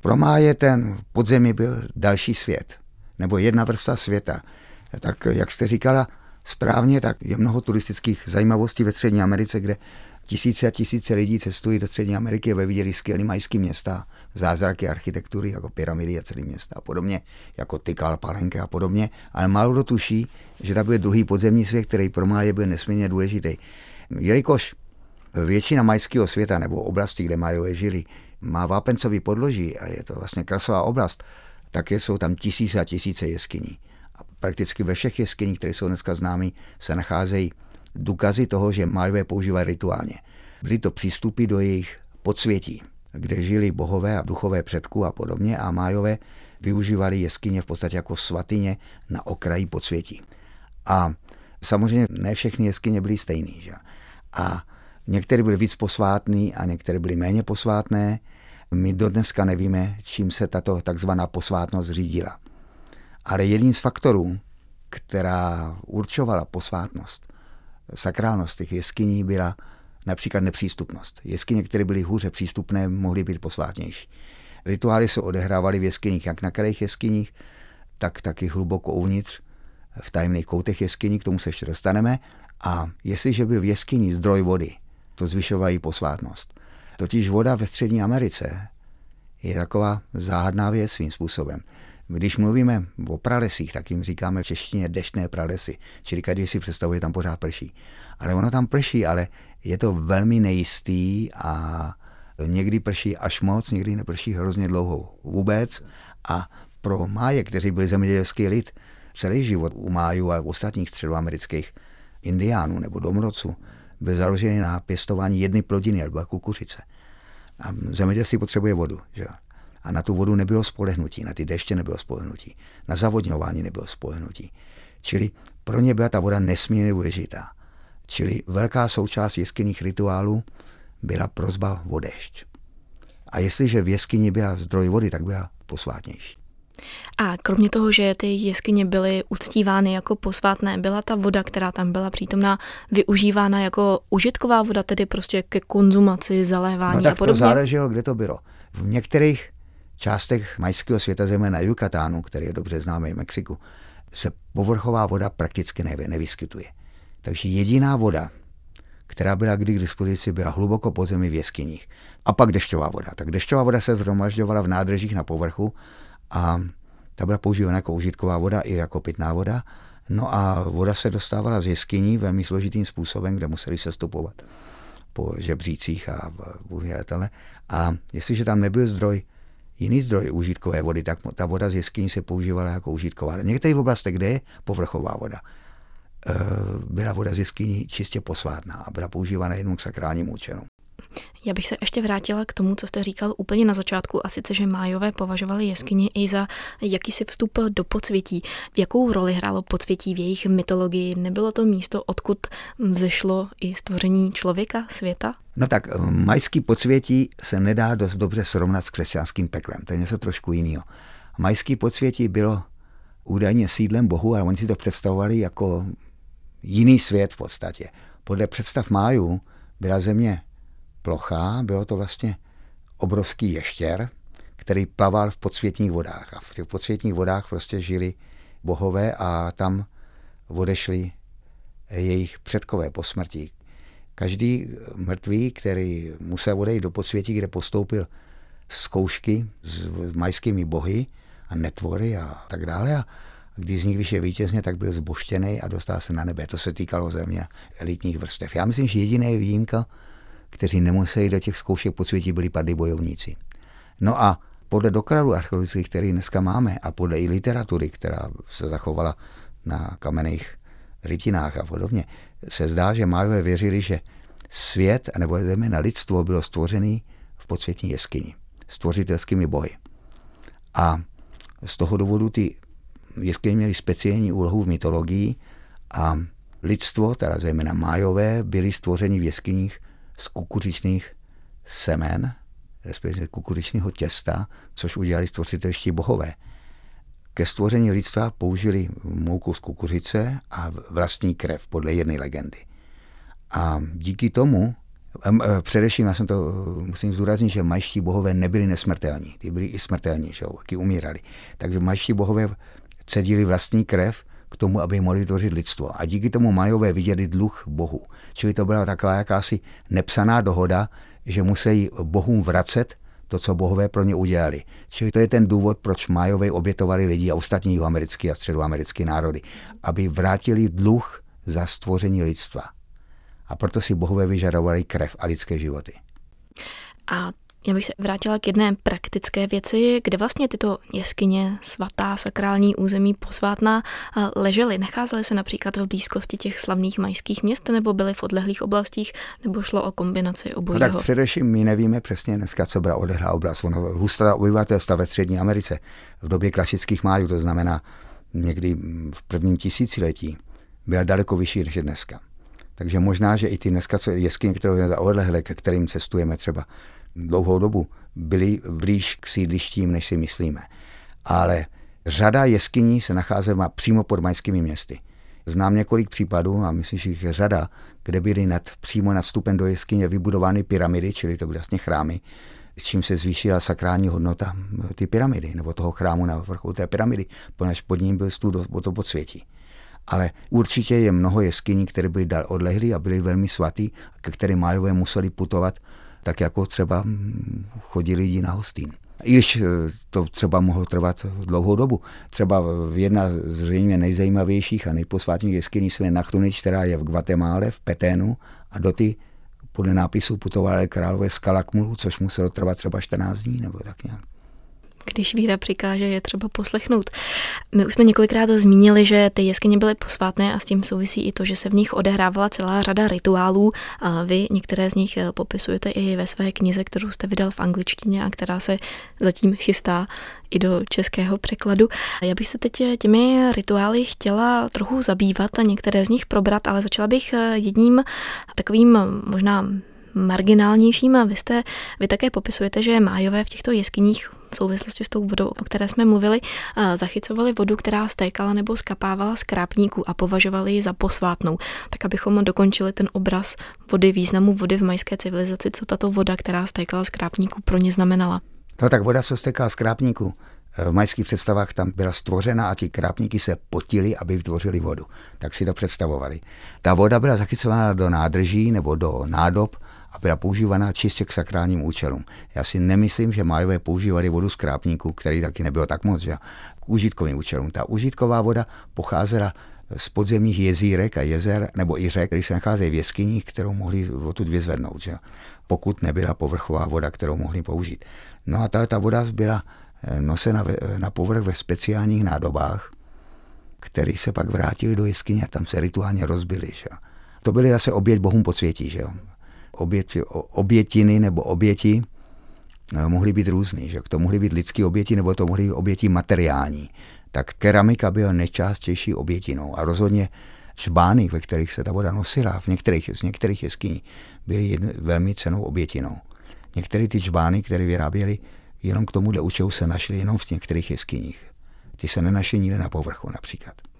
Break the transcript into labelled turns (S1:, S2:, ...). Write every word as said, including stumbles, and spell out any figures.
S1: Pro Máje ten podzemí byl další svět, nebo jedna vrstva světa. Tak jak jste říkala správně, tak je mnoho turistických zajímavostí ve Střední Americe, kde tisíce a tisíce lidí cestují do Střední Ameriky, aby viděli skvělý majský města, zázraky architektury, jako pyramidy a celý města a podobně, jako Tikal, Palenque a podobně, ale málo kdo tuší, že tam byl druhý podzemní svět, který pro Máje byl nesmírně důležitý. Jelikož většina majského světa nebo oblasti, kde Májové žili, má vápencový podloží a je to vlastně krasová oblast, tak jsou tam tisíce a tisíce jeskyní. A prakticky ve všech jeskyních, které jsou dneska známí, se nacházejí důkazy toho, že Májové používali rituálně. Byly to přístupy do jejich podsvětí, kde žili bohové a duchové předků a podobně a Májové využívali jeskyně v podstatě jako svatyně na okraji podsvětí. A samozřejmě ne všechny jeskyně byly stejný. Že? A některé byly víc posvátné a některé byly méně posvátné. My dodneska nevíme, čím se tato takzvaná posvátnost řídila. Ale jedním z faktorů, která určovala posvátnost, sakrálnost těch jeskyní, byla například nepřístupnost. Jeskyně, které byly hůře přístupné, mohly být posvátnější. Rituály se odehrávaly v jeskyních, jak na krajích jeskyních, tak taky hluboko uvnitř, v tajemných koutech jeskyní, k tomu se ještě dostaneme. A jestliže byl v jeskyni zdroj vody, to zvyšovalo její posvátnost. Totiž voda ve Střední Americe je taková záhadná věc svým způsobem. Když mluvíme o pralesích, tak jim říkáme v češtině deštné pralesy, čili každý si představuje, že tam pořád prší. Ale ono tam prší, ale je to velmi nejistý a někdy prší až moc, někdy neprší hrozně dlouho vůbec. A pro Máje, kteří byli zemědělský lid, celý život u Májů a ostatních středoamerických indiánů nebo domorodců byl založený na pěstování jedné plodiny, a byla kukuřice. A zemědělství potřebuje vodu, že? A na tu vodu nebylo spolehnutí, na ty deště nebylo spolehnutí, na zavodňování nebylo spolehnutí. Čili pro ně byla ta voda nesmírně důležitá. Čili velká součást jeskynních rituálů byla prosba o déšť. A jestliže v jeskyni byla zdroj vody, tak byla posvátnější.
S2: A kromě toho, že ty jeskyně byly uctívány jako posvátné, byla ta voda, která tam byla přítomná, využívána jako užitková voda, tedy prostě ke konzumaci, zalévání
S1: no, tak
S2: a podobně?
S1: To záleželo, kde to bylo. V některých částech majského světa, zejména Yucatánu, který je dobře známý v Mexiku, se povrchová voda prakticky nevy, nevyskytuje. Takže jediná voda, která byla kdy k dispozici, byla hluboko pod zemi v jeskyních. A pak dešťová voda. Tak dešťová voda se shromažďovala v nádržích na povrchu a ta byla používána jako užitková voda i jako pitná voda. No a voda se dostávala z jeskyní velmi složitým způsobem, kde museli sestupovat po žebřících a uvětele. A jestliže tam nebyl zdroj, jiný zdroj užitkové vody, tak ta voda z jeskyní se používala jako užitková. V některých oblastech, kde je povrchová voda, byla voda z jeskyní čistě posvátná a byla používána jenom k sakrálním účelům.
S2: Já bych se ještě vrátila k tomu, co jste říkal úplně na začátku, a sice, že Májové považovali jeskyni i za jakýsi vstup do podsvětí. Jakou roli hrálo podsvětí v jejich mytologii? Nebylo to místo, odkud vzešlo i stvoření člověka, světa?
S1: No tak majský podsvětí se nedá dost dobře srovnat s křesťanským peklem. To je něco trošku jiného. Majský podsvětí bylo údajně sídlem bohu, ale oni si to představovali jako jiný svět v podstatě. Podle představ Májů byla země plochá, bylo to vlastně obrovský ještěr, který plaval v podsvětních vodách. A v těch podsvětních vodách prostě žili bohové a tam odešli jejich předkové po smrti. Každý mrtvý, který musel odejít do podsvětí, kde postoupil zkoušky s majskými bohy a netvory a tak dále, a když z nich vyšel vítězně, tak byl zboštěný a dostal se na nebe. To se týkalo země elitních vrstev. Já myslím, že jediný výjimka, kteří nemuseli do těch zkoušek podsvětí, byli padlí bojovníci. No a podle dokladů archeologických, který dneska máme, a podle i literatury, která se zachovala na kamenných rytinách a podobně, se zdá, že Májové věřili, že svět, nebo zejména lidstvo, bylo stvořený v podsvětní jeskyni, stvořitelskými bohy. A z toho důvodu ty jeskyně měly speciální úlohu v mytologii a lidstvo, teda zejména Májové, byli stvořeni v jeskyních z kukuřičných semen, respektive kukuřičného těsta, což udělali stvořitelští bohové. Ke stvoření lidstva použili mouku z kukuřice a vlastní krev, podle jedné legendy. A díky tomu Především, já jsem to musím zdůraznit, že majští bohové nebyli nesmrtelní, ty byli i smrtelní, že jo, taky umírali. Takže majští bohové cedili vlastní krev k tomu, aby mohli tvořit lidstvo. A díky tomu Majové viděli dluh Bohu. Čili to byla taková jakási nepsaná dohoda, že musí bohům vracet to, co bohové pro ně udělali. Čili to je ten důvod, proč Majové obětovali lidi a ostatní jihoamerické a středoamerické národy, aby vrátili dluh za stvoření lidstva. A proto si bohové vyžadovali krev a lidské životy.
S2: A já bych se vrátila k jedné praktické věci, kde vlastně tyto jeskyně, svatá, sakrální území, posvátná, ležely. Nacházely se například v blízkosti těch slavných majských měst, nebo byly v odlehlých oblastích, nebo šlo o kombinaci obojího?
S1: No tak především my nevíme přesně dneska, co byla odlehlá oblast. Ono hustá obyvatelstva ve střední Americe v době klasických májů, to znamená někdy v prvním tisíciletí, byla daleko vyšší než dneska. Takže možná, že i ty dneska jeskyně, které jsou odlehlé, ke kterým cestujeme třeba dlouhou dobu, byly blíž k sídlištím, než si myslíme. Ale řada jeskyní se nacházela přímo pod majskými městy. Znám několik případů, a myslím, že jich je řada, kde byly nad, přímo nad vstupem do jeskyně vybudovány pyramidy, čili to byly vlastně chrámy, s čím se zvýšila sakrální hodnota ty pyramidy, nebo toho chrámu na vrcholu té pyramidy, poněvadž pod ním byl stůl o to podsvětí. Ale určitě je mnoho jeskyní, které byly odlehlé a byly velmi svatý, ke kterým Majové museli putovat, tak jako třeba chodili lidi na Hostín. I když to třeba mohlo trvat dlouhou dobu. Třeba jedna z zřejmě nejzajímavějších a nejposvátnějších jeskyní je Nachtunič, která je v Guatemále, v Peténu, a do ty podle nápisu putovali králové z Calakmulu, což muselo trvat třeba čtrnáct dní nebo tak nějak.
S2: Když víra přikáže, je třeba poslechnout. My už jsme několikrát zmínili, že ty jeskyně byly posvátné a s tím souvisí i to, že se v nich odehrávala celá řada rituálů. A vy některé z nich popisujete i ve své knize, kterou jste vydal v angličtině a která se zatím chystá i do českého překladu. Já bych se teď těmi rituály chtěla trochu zabývat a některé z nich probrat, ale začala bych jedním takovým možná marginálnějším. A vy, jste, vy také popisujete, že Májové v těchto jeskyních v souvislosti s tou vodou, o které jsme mluvili, zachycovali vodu, která stékala nebo skapávala z krápníků a považovali ji za posvátnou. Tak abychom dokončili ten obraz vody, významu vody v majské civilizaci, co tato voda, která stékala z krápníků, pro ně znamenala.
S1: No tak voda, co stékala z krápníků, v majských představách tam byla stvořena a ti krápníky se potili, aby vytvořili vodu. Tak si to představovali. Ta voda byla zachycována do nádrží nebo do nádob a byla používaná čistě k sakrálním účelům. Já si nemyslím, že Májové používali vodu z krápníků, který taky nebylo tak moc, že? K užitkovým účelům. Ta užitková voda pocházela z podzemních jezírek a jezer nebo i řek, které se nacházejí v jeskyních, kterou mohli odtud vyzvednout, že? Pokud nebyla povrchová voda, kterou mohli použít. No a ta, ta voda byla nosena na povrch ve speciálních nádobách, které se pak vrátily do jeskyně a tam se rituálně rozbily. Že? To byly zase oběť bohům podsvětí. Že? Oběť, obětiny nebo oběti mohly být různý. Že? To mohly být lidské oběti nebo to mohly být oběti materiální. Tak keramika byla nejčastější obětinou a rozhodně čbány, ve kterých se ta voda nosila, v některých, z některých jeskyní, byly jedn, velmi cennou obětinou. Některé ty čbány, které vyráběly jenom k tomuhle účelu, se našly jenom v některých jeskyních. Ty se nenašly nikde na povrchu například.